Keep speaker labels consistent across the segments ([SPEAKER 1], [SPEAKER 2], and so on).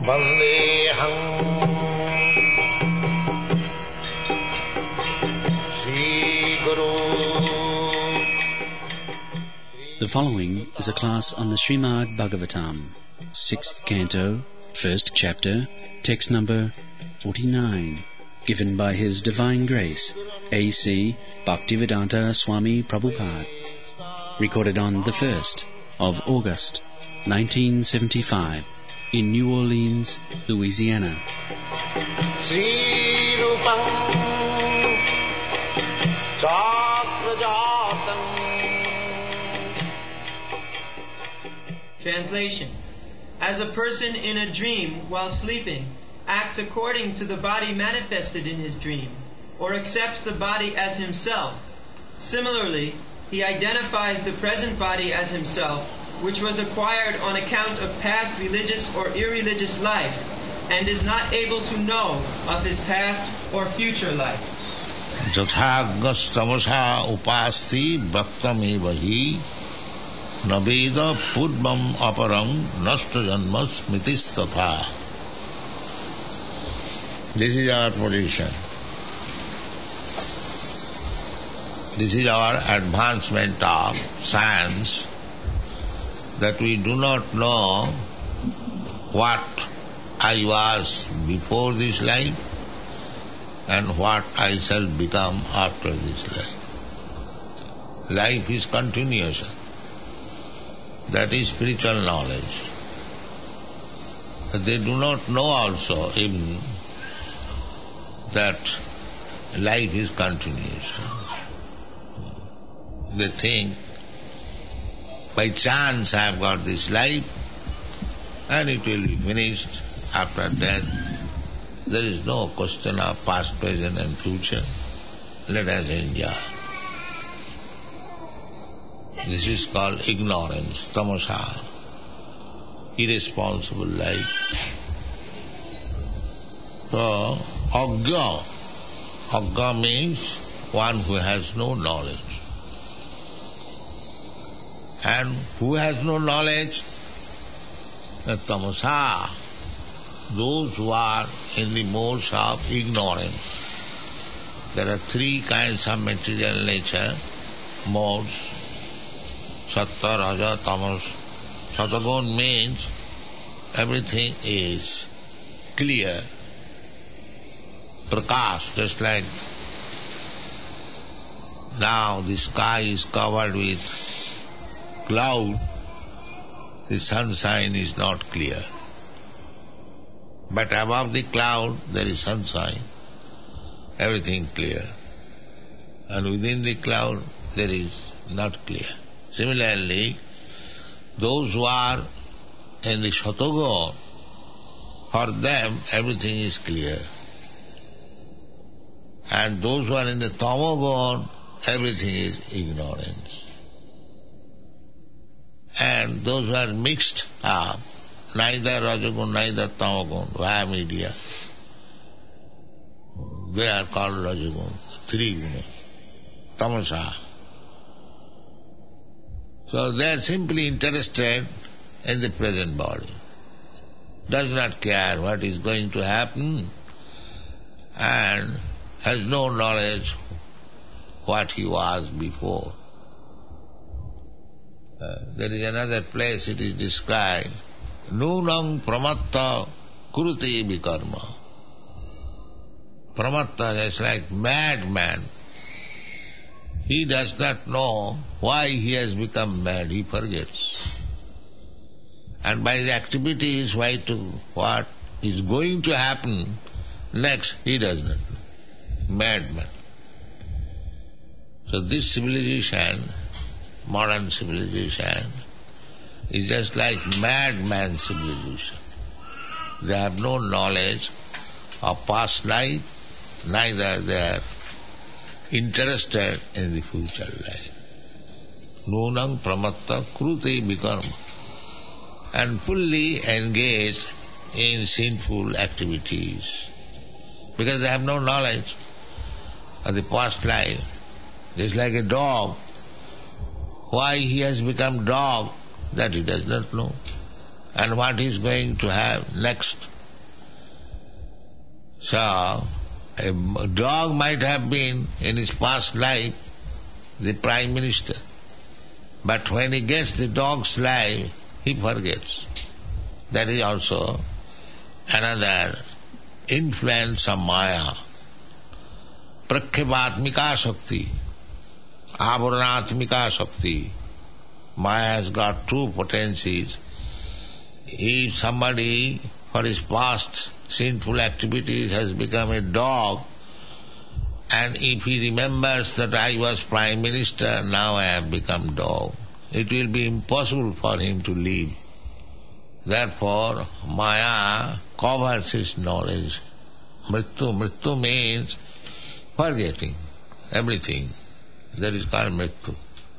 [SPEAKER 1] Vandeham Sri Guru.
[SPEAKER 2] The following is a class on the Srimad Bhagavatam, 6th Canto, 1st Chapter, text number 49, given by His Divine Grace, A.C. Bhaktivedanta Swami Prabhupada, recorded on the 1st of August, 1975, in New Orleans, Louisiana.
[SPEAKER 1] Sri Rupam Chakrajatam.
[SPEAKER 3] Translation. As a person in a dream while sleeping acts according to the body manifested in his dream, or accepts the body as himself, similarly, he identifies the present body as himself, which was acquired on account of past religious or irreligious life, and is not able to know of his past or future life.
[SPEAKER 1] Jathagastamasa upasti bhaktameva hi naveda purvam aparam nasta janma smritis tatha. This is our position. This is our advancement of science, that we do not know what I was before this life and what I shall become after this life. Life is continuation. That is spiritual knowledge. But they do not know also even that life is continuation. They think, by chance I have got this life and it will be finished after death. There is no question of past, present and future. Let us enjoy. This is called ignorance, tamasa, irresponsible life. So, agga. Agga means one who has no knowledge. And who has no knowledge? Tamasa, those who are in the modes of ignorance. There are three kinds of material nature, modes, sattva, raja, tamas. Satagun means everything is clear, prakash, just like now the sky is covered with cloud, the sunshine is not clear. But above the cloud there is sunshine, everything clear. And within the cloud there is not clear. Similarly, those who are in the Shatagun, for them everything is clear. And those who are in the Tamagun, everything is ignorance. And those who are mixed up, neither Rajagun, neither Tamagun, via media, they are called Rajagun, three gunas, tamasa. So they are simply interested in the present body, does not care what is going to happen, and has no knowledge what he was before. There is another place it is described, Nunam pramatta kuruti vikarma. Pramatta is like madman. He does not know why he has become mad, he forgets. And by his activities, what is going to happen next, he does not know. Madman. So this civilization, modern civilization, is just like madman civilization. They have no knowledge of past life, neither they are interested in the future life. Nunam pramatta kruti vikarma. And fully engaged in sinful activities. Because they have no knowledge of the past life. Just like a dog. Why he has become dog, that he does not know. And what he is going to have next, So, a dog might have been in his past life the Prime Minister. But when he gets the dog's life, he forgets. That is also another influence of Maya. Prakhyapatmika Shakti, Avaranatmika Shakti. Maya has got two potencies. If somebody, for his past sinful activities, has become a dog, and if he remembers that I was Prime Minister, now I have become dog, it will be impossible for him to live. Therefore, Maya covers his knowledge. Mrityu means forgetting everything. That is called Mrityu.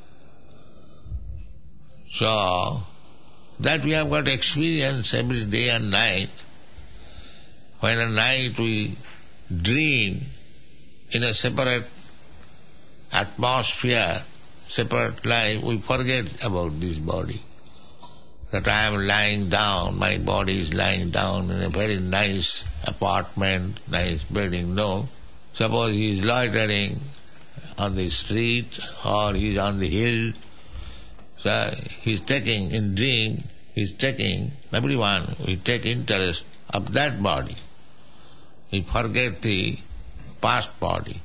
[SPEAKER 1] So, that we have got experience every day and night. When at night we dream in a separate atmosphere, separate life, we forget about this body. That I am lying down, my body is lying down in a very nice apartment, nice building. No. Suppose he is loitering on the street or he is on the hill. So he is taking, in dream, he is taking, everyone will take interest of that body. He forget the past body.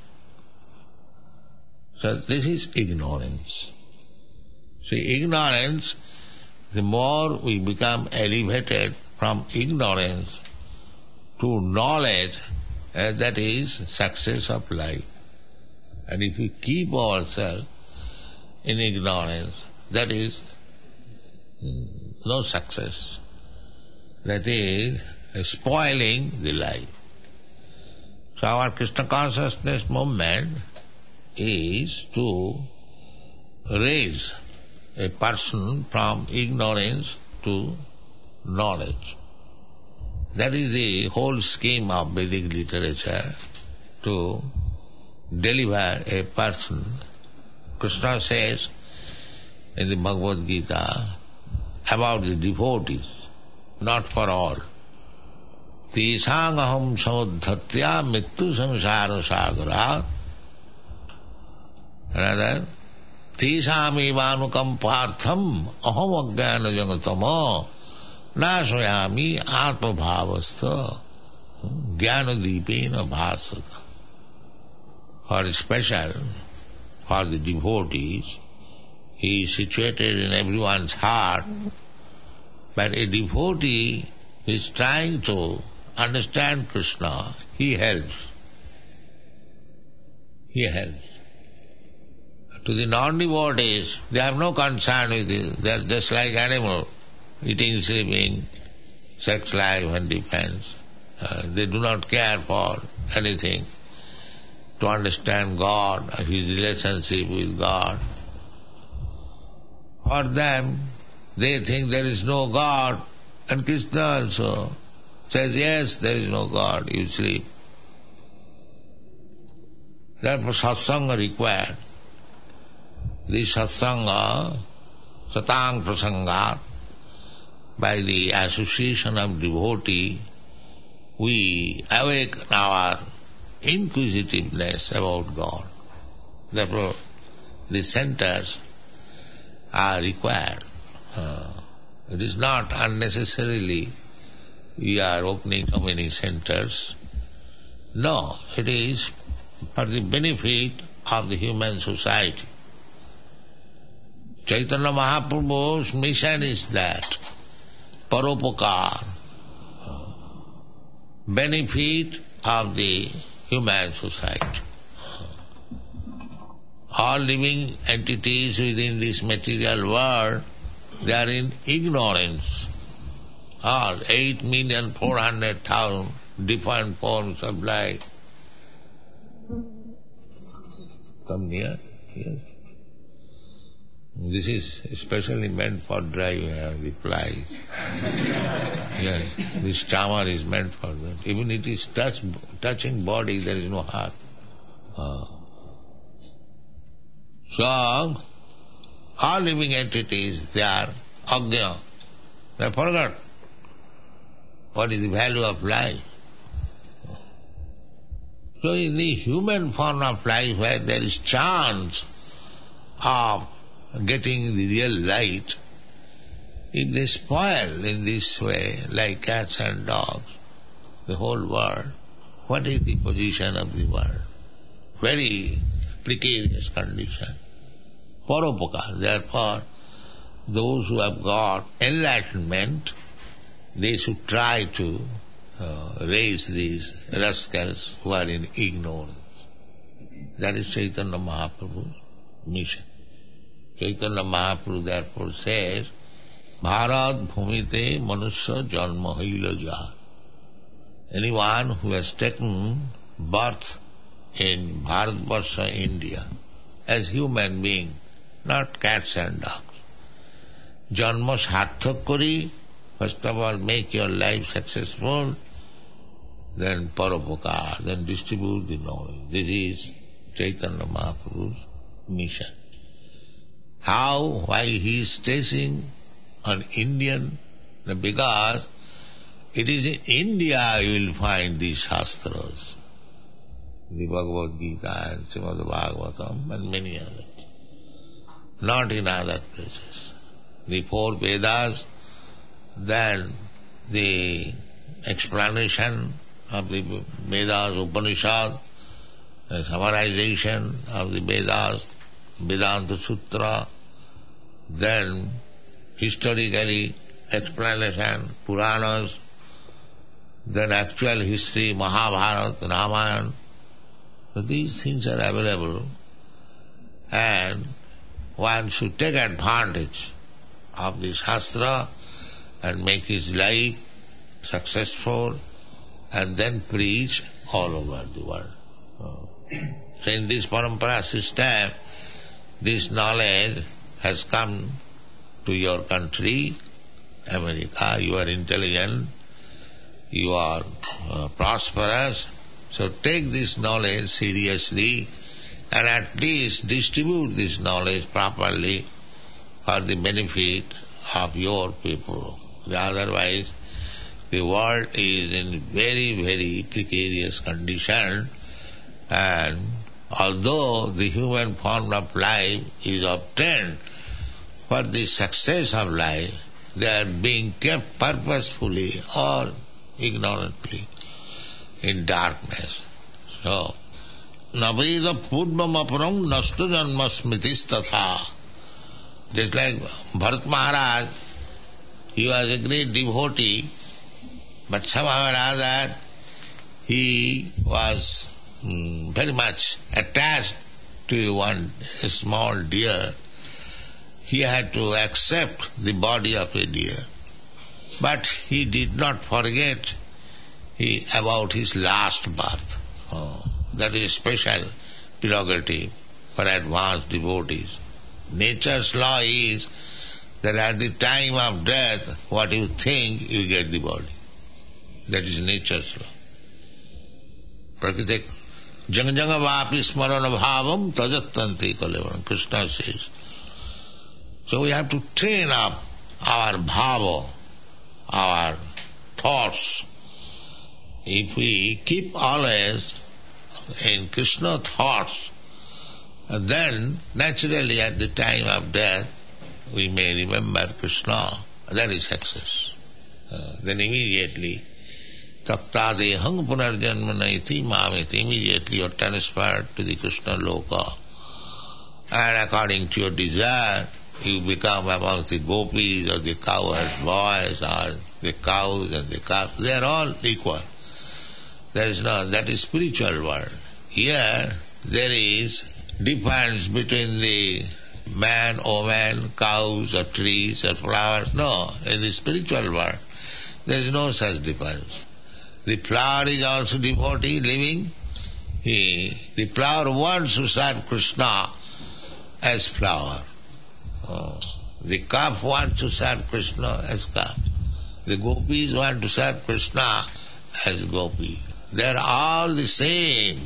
[SPEAKER 1] So this is ignorance. See, ignorance, the more we become elevated from ignorance to knowledge, that is success of life. And if we keep ourselves in ignorance, that is no success. That is spoiling the life. So our Krishna consciousness movement is to raise a person from ignorance to knowledge. That is the whole scheme of Vedic literature, to deliver a person. Krishna says in the Bhagavad Gita about the devotees, not for all. Tisang aham samudhartya mittu samsara sagara. Another, Tisam evanukam partham aham ajnana jagatama nashayami atma bhavastha jnana deepena bhasata. For special, for the devotees, he is situated in everyone's heart, but a devotee who is trying to understand Krishna, he helps. He helps. To the non-devotees, they have no concern with it. They are just like animals, eating, sleeping, sex life and defense. They do not care for anything. To understand God, his relationship with God. For them, they think there is no God, and Krishna also says, yes, there is no God, you sleep. Therefore satsanga required. This satsanga, satang prasangat, by the association of devotee, we awaken our inquisitiveness about God. Therefore, the centers are required. It is not unnecessarily we are opening so many centers. No, it is for the benefit of the human society. Chaitanya Mahaprabhu's mission is that, paropakar, benefit of the human society. All living entities within this material world, they are in ignorance. All 8,400,000 different forms of life. Come near, yes. This is especially meant for driving the flies. Yes, this charmer is meant for that. Even it is touching body, there is no heart. So, all living entities, they are agnya. They forgot what is the value of life. So in the human form of life where there is chance of getting the real light, if they spoil in this way, like cats and dogs, the whole world, what is the position of the world? Very precarious condition. Paropakar. Therefore, those who have got enlightenment, they should try to raise these rascals who are in ignorance. That is Chaitanya Mahaprabhu's mission. Chaitanya Mahaprabhu therefore says, Bharat bhumite manusya janma haila ja. Anyone who has taken birth in Bharatvarsha, India, as human being, not cats and dogs. Janma sarthak kori, first of all make your life successful, then paropakar, then distribute the knowledge. This is Chaitanya Mahaprabhu's mission. How? Why he is stressing on Indian? Because it is in India you will find these Shastras, the Bhagavad Gita and Srimad Bhagavatam and many others, not in other places. The 4 Vedas, then the explanation of the Vedas, Upanishad, the summarization of the Vedas, Vedanta Sutra, then historically explanation, Puranas, then actual history, Mahabharata, Ramayana. So these things are available, and one should take advantage of the Shastra and make his life successful and then preach all over the world. So in this parampara system, this knowledge has come to your country, America. You are intelligent, you are prosperous, so take this knowledge seriously and at least distribute this knowledge properly for the benefit of your people. Otherwise, the world is in very, very precarious condition, and although the human form of life is obtained for the success of life, they are being kept purposefully or ignorantly in darkness. So, Naveda purvam aparam nasta janma smritis tatha. Just like Bharat Maharaj, he was a great devotee, but somehow or other he was very much attached to a small deer. He had to accept the body of a deer. But he did not forget about his last birth. That is special prerogative for advanced devotees. Nature's law is that at the time of death, what you think, you get the body. That is nature's law. Prakritik janga janga vapi smarana bhavam tajattanti kalevan, Krishna says. So we have to train up our bhava, our thoughts. If we keep always in Krishna thoughts, then naturally at the time of death we may remember Krishna. That is success. Then immediately taktadehang punarjanmana iti mamiti, immediately you are transferred to the Krishna loka, and according to your desire you become amongst the gopis or the cowherd boys or the cows and the calves. They are all equal. There is no, that is spiritual world. Here there is difference between the man, woman, cows or trees or flowers. No, in the spiritual world there is no such difference. The flower is also devotee living. The flower wants to serve Krishna as flower. The calf wants to serve Krishna as calf. The gopis want to serve Krishna as gopi. They are all the same.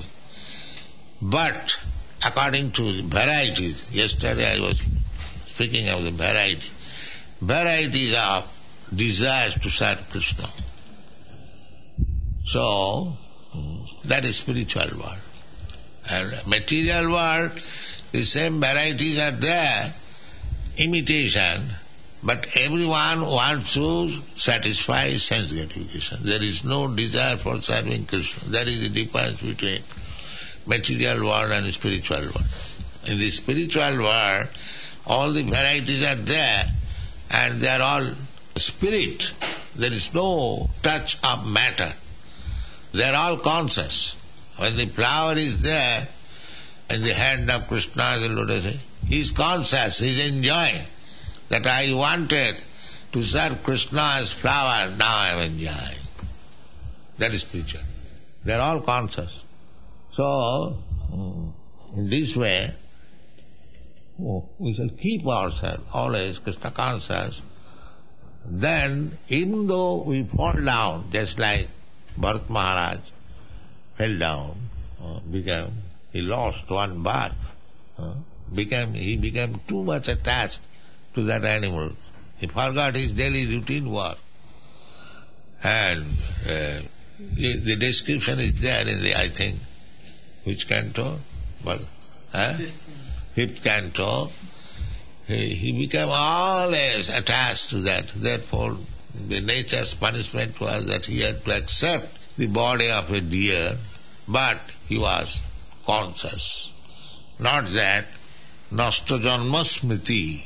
[SPEAKER 1] But according to the varieties, yesterday I was speaking of the varieties of desires to serve Krishna. So, That is spiritual world. And material world, the same varieties are there, imitation, but everyone wants to satisfy sense gratification. There is no desire for serving Krishna. That is the difference between material world and spiritual world. In the spiritual world, all the varieties are there, and they are all spirit. There is no touch of matter. They are all conscious. When the flower is there in the hand of Krishna, the lotus, he is conscious, he is enjoying. That I wanted to serve Krishna as flower, now I am enjoying. That is spiritual. They are all conscious. So, in this way, we shall keep ourselves always Krishna conscious. Then, even though we fall down, just like Bharat Maharaj fell down, he lost one birth, he became too much attached to that animal. He forgot his daily routine work. And the description is there in the, I think, which canto? Well, fifth canto. He became always attached to that. Therefore, the nature's punishment was that he had to accept the body of a deer, but he was conscious. Not that nasta janma smriti.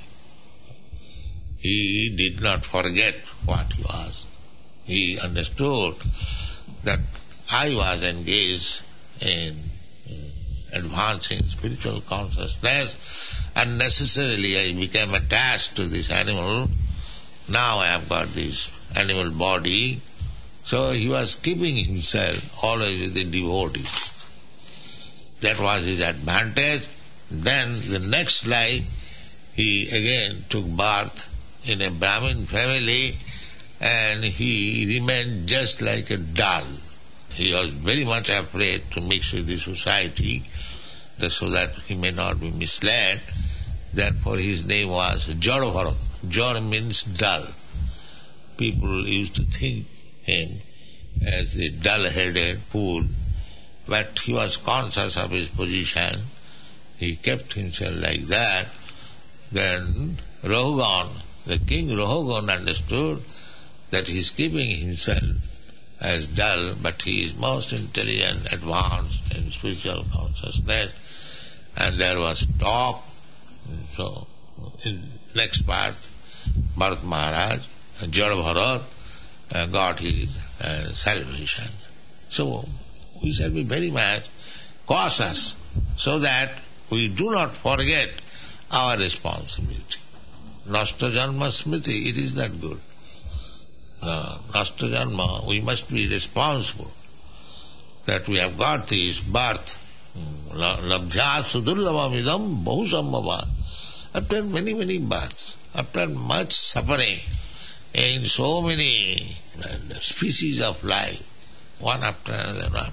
[SPEAKER 1] He did not forget what he was. He understood that I was engaged in advancing spiritual consciousness, and necessarily I became attached to this animal. Now I have got this animal body. So he was keeping himself always with the devotees. That was his advantage. Then the next life he again took birth in a Brahmin family, and he remained just like a doll. He was very much afraid to mix with the society, so that he may not be misled. Therefore his name was Jadabharat. Jada means dull. People used to think him as a dull-headed fool, but he was conscious of his position. He kept himself like that. Then Rahugan, the king Rahugan, understood that he is keeping himself as dull, but he is most intelligent, advanced in spiritual consciousness. And there was talk. So, in next part, Bharat Maharaj, Jadabharat, got his salvation. So, we shall be very much cautious so that we do not forget our responsibility. Nasta janma smriti, it is not good. Nasta janma, we must be responsible that we have got this birth. Labdhya sudurlabam idam bahu sambhavat. After many, many births, after much suffering, in so many species of life, one after another,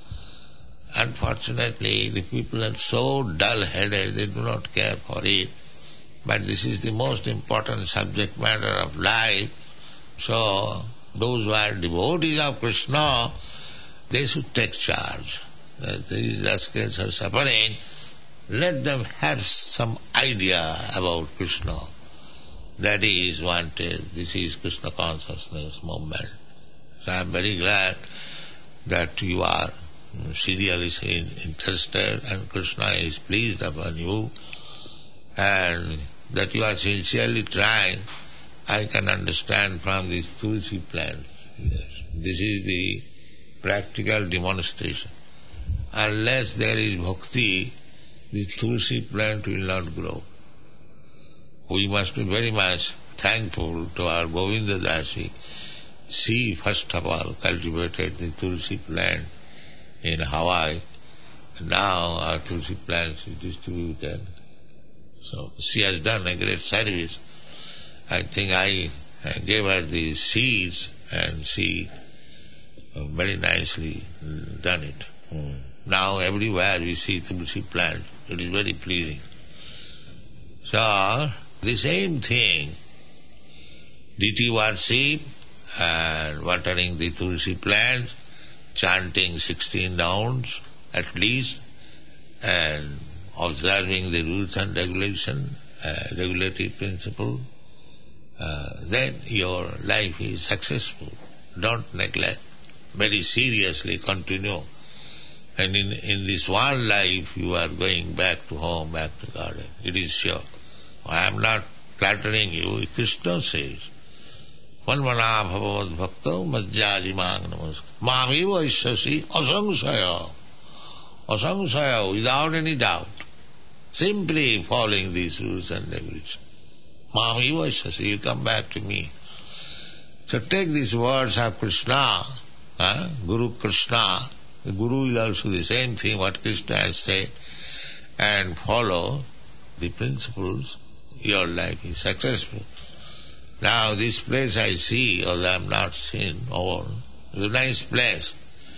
[SPEAKER 1] unfortunately, the people are so dull-headed, they do not care for it. But this is the most important subject matter of life. So, those who are devotees of Krishna, they should take charge. These rascals are suffering. Let them have some idea about Krishna. That is wanted. This is Krishna consciousness movement. So I am very glad that you are seriously interested and Krishna is pleased upon you, and that you are sincerely trying. I can understand from this tulsi plant. Yes. This is the practical demonstration. Unless there is bhakti, the tulsi plant will not grow. We must be very much thankful to our Govinda Dasi. She first of all cultivated the tulsi plant in Hawaii. Now our tulsi plant is distributed. So she has done a great service. I think I gave her the seeds and she very nicely done it. Now everywhere we see tulsi plant. It is very pleasing. So, the same thing, deity worship and watering the tulsi plants, chanting 16 rounds at least, and observing the rules and regulatory principle, then your life is successful. Don't neglect. Very seriously continue. And in this one life you are going back to home, back to garden. It is sure. I am not flattering you. Krishna says, Manmana bhavavad bhakto madhyajimang namaskar. Mamiva ishyasi asangsaya. Asangsaya, without any doubt. Simply following these rules and regulations. Mamiva ishyasi, you come back to me. So take these words of Krishna, Guru Krishna. The Guru will also the same thing what Krishna has said, and follow the principles, your life is successful. Now this place I see, although I am not seen all, it's a nice place.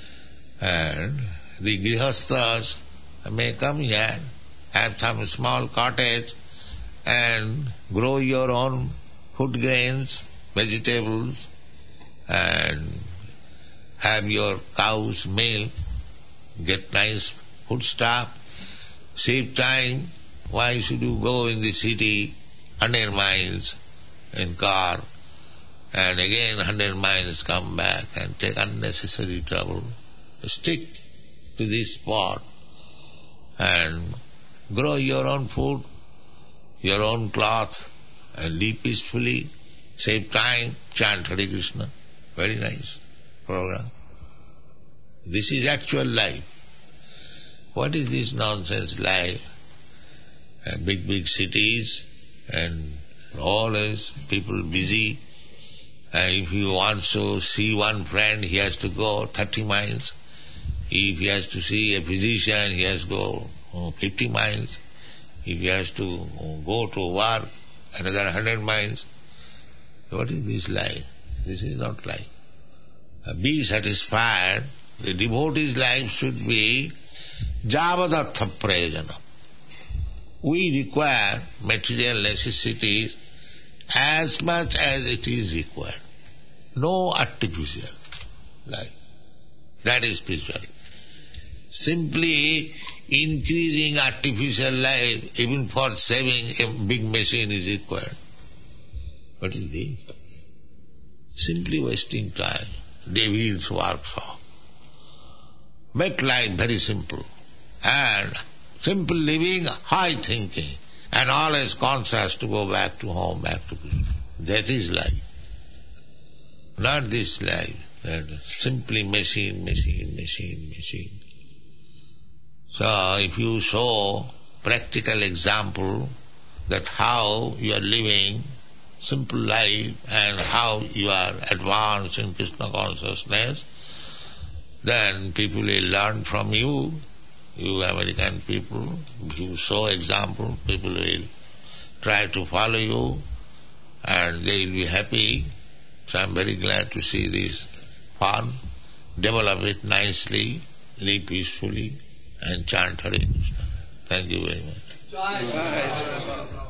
[SPEAKER 1] And the grihasthas may come here, have some small cottage and grow your own food grains, vegetables, and have your cow's milk, get nice food stuff, save time. Why should you go in the city 100 miles in car and again 100 miles come back and take unnecessary trouble? Stick to this spot and grow your own food, your own cloth, and live peacefully, save time, chant Hare Krishna. Very nice program. This is actual life. What is this nonsense life? Big cities and always people busy. If he wants to see one friend, he has to go 30 miles. If he has to see a physician, he has to go 50 miles. If he has to go to work, another 100 miles. What is this life? This is not life. Be satisfied. The devotee's life should be javadartha prayojana. We require material necessities as much as it is required. No artificial life. That is spiritual. Simply increasing artificial life, even for saving a big machine, is required. What is this? Simply wasting time. Devil's workshop. Make life very simple. And simple living, high thinking. And always conscious to go back to home, back to Krishna. That is life. Not this life. That simply machine. So if you show practical example that how you are living simple life and how you are advanced in Krishna consciousness, then people will learn from you, you American people. If you show example, people will try to follow you and they will be happy. So I am very glad to see this fun. Develop it nicely, live peacefully and chant Hare Krishna. Thank you very much.